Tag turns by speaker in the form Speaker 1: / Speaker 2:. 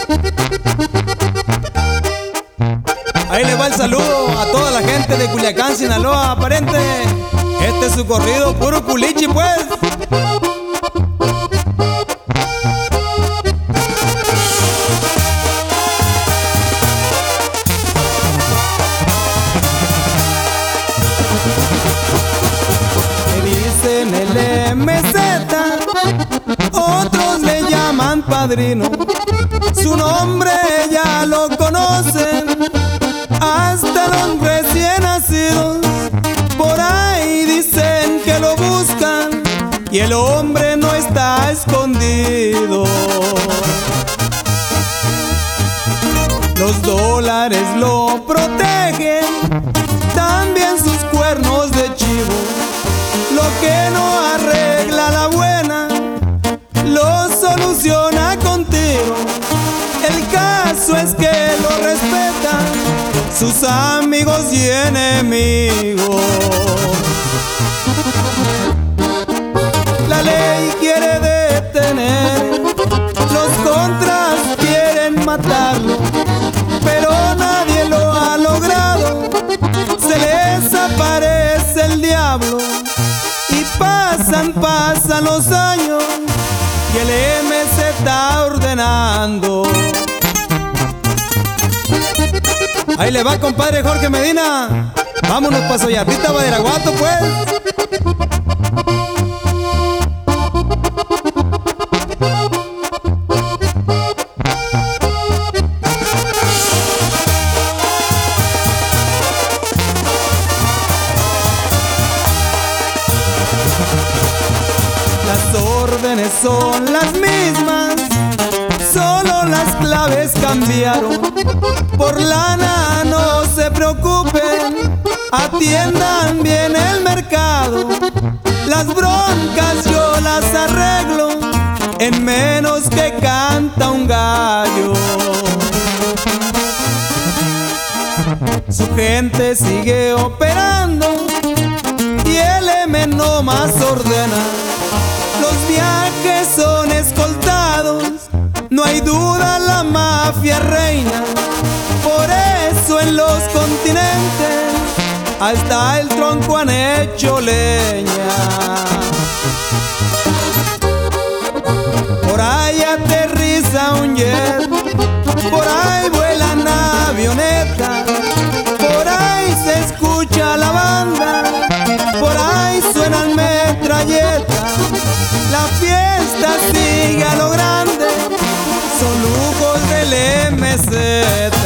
Speaker 1: Ahí le va el saludo a toda la gente de Culiacán, Sinaloa, pariente. Este es su corrido, puro culichi, pues. Me dicen el MZ, otros le llaman padrino. Su nombre ya lo conocen, hasta los recién nacidos. Por ahí dicen que lo buscan y el hombre no está escondido. Los dólares lo protegen, también sus cuernos de chivo. Lo que no arregla la buena, lo soluciona contigo. El caso es que lo respetan sus amigos y enemigos. La ley quiere detener, los contras quieren matarlo, pero nadie lo ha logrado. Se les aparece el diablo y pasan los años y el MC está ordenando. Ahí le va, compadre Jorge Medina. Vámonos pa' Soyatita, Badiraguato, pues. Las órdenes son las mismas, solo las claves cambiaron. Por lana no se preocupen, atiendan bien el mercado. Las broncas yo las arreglo en menos que canta un gallo. Su gente sigue operando y el M no más ordena. Los viajes son escoltados, no hay duda la mafia reina. Por eso en los continentes hasta el tronco han hecho leña. Por ahí aterriza un jet, por ahí vuelan avionetas, por ahí se escucha la banda, por ahí suenan metralletas. La fiesta sigue a lo grande, son lujos del MZ.